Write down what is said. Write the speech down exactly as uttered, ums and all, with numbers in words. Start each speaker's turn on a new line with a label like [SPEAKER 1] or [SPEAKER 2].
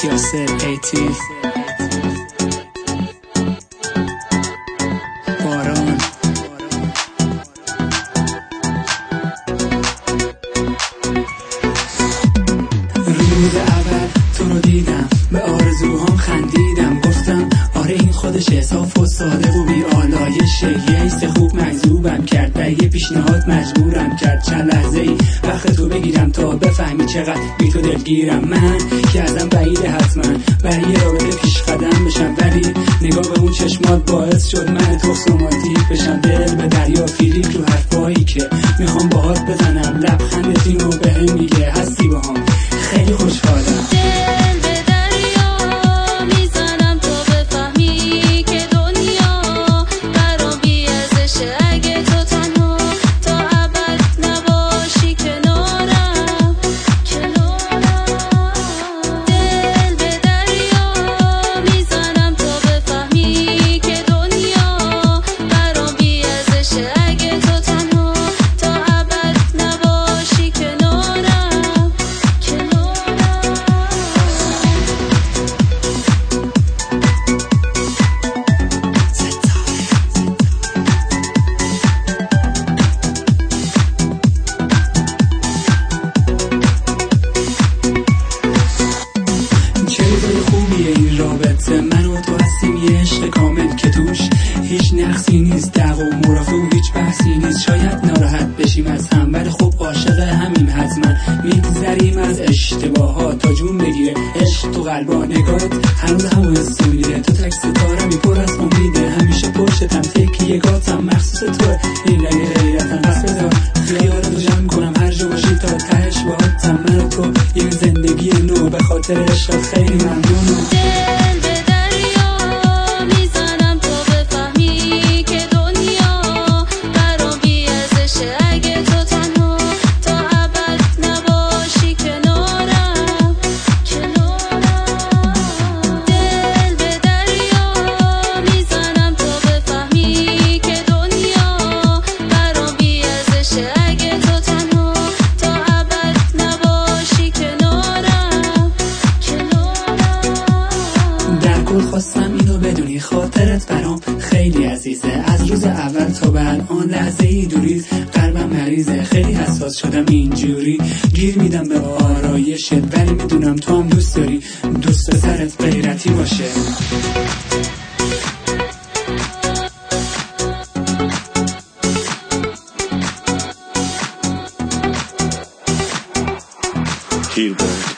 [SPEAKER 1] یاسر ایتی باران. روز اول تو رو دیدم به آرزوهام خندیدم، گفتم آره این خودشه، صاف و ساده و بی آلایشه. یه حس خوب مجذوبم کرد، به یه پیشنهاد مجبورم کرد. چند لحظه ای وقت تو بگیرم تا بفهمی چقدر بی تو دلگیرم. من که ازم بعیده حتما برای یه رابطه پیش قدم بشم، ولی نگاه به اون چشمات باعث شد من تو رومانتیک بشم. دل به دریا فیلیک رو حرفایی که میخوام باهات بزنم، لبخندت اینو بهم میگه هستی باهام، خیلی خوشحالم. من و تو هستیم یه عشق کامل که توش هیچ نقصی نیست، دعوا و مرافع و هیچ بحثی نیست. شاید ناراحت بشیم از هم، ولی خب عاشق همیم حتما. میگذریم از اشتباهات تا جون بگیره عشق تو قلبا. نگات هنوز همون حس میگیره، تو تک ستاره میپر از امیده. همیشه پشتم تکیه گاتم مخصوص تو، این رنگ غیرتم. پس بذار خیالتو جمع کنم هر جا باشی تا تهش باهاتم. من و تو یه زندگی نو، به خاطر عشقت خیلی ممنونم. خواستم اینو بدونی، خاطرت برام خیلی عزیزه. از روز اول تا به الان لحظه ای دوریت قلبم مریضه. خیلی حساس شدم اینجوری، گیر میدم به آرایشت، ولی میدونم تو هم دوست داری دوست پسرت غیرتی باشه.
[SPEAKER 2] Killboard